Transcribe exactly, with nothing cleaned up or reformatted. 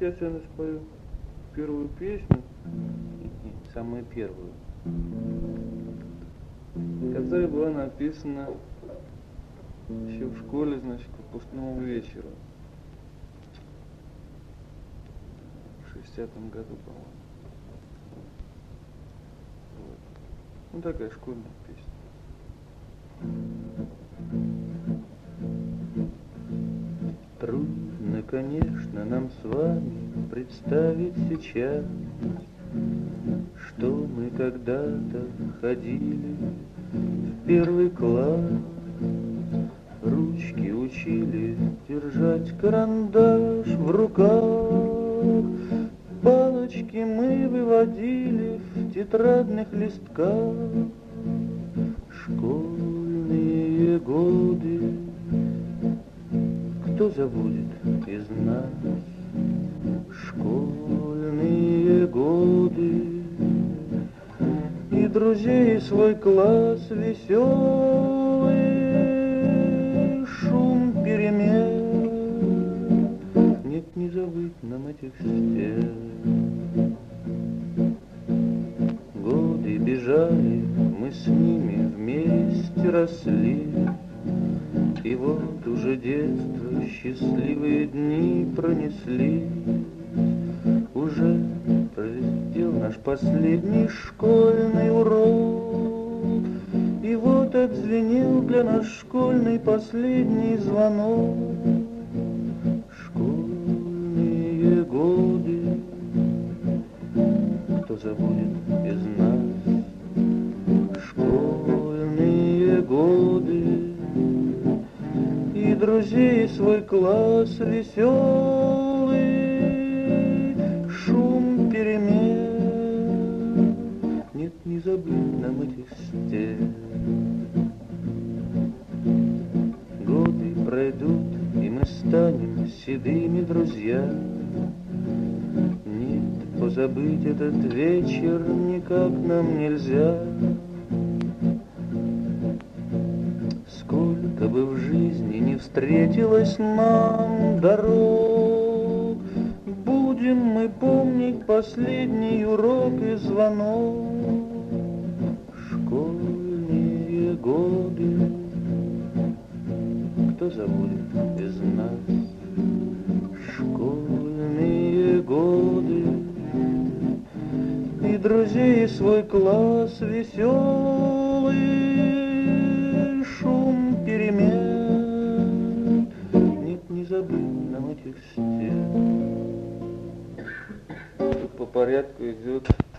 сейчас я спою первую песню, самую первую, которая была написана еще в школе, значит, к выпускному вечеру. В шестидесятом году, по-моему. Вот. Ну, такая школьная песня. Трудно, конечно, нам с вами представить сейчас, что мы когда-то ходили в первый класс, ручки учили держать карандаш в руках, палочки мы выводили в тетрадных листках. Школьные годы кто забудет из нас? Школьные годы и друзей свой класс веселый, шум перемен. Нет, не забыть нам этих стен. Годы бежали, мы с ними вместе росли, и вот уже детство счастливые дни пронесли. Уже пролетел наш последний школьный урок, и вот отзвенел для нас школьный последний звонок. Школьные годы кто забудет из нас? Школьные годы и друзей свой класс веселый, шум перемен. Нет, не забыть нам этих стен. Годы пройдут, и мы станем седыми друзьями. Нет, позабыть этот вечер никак нам нельзя. Сколько бы в жизни не встретилось нам дорог, будем мы помнить последний урок и звонок. Школьные годы кто забудет из нас? Школьные годы и друзей свой класс веселый, шум перемен. Нет, не забыть нам этих стен. Тут по порядку идет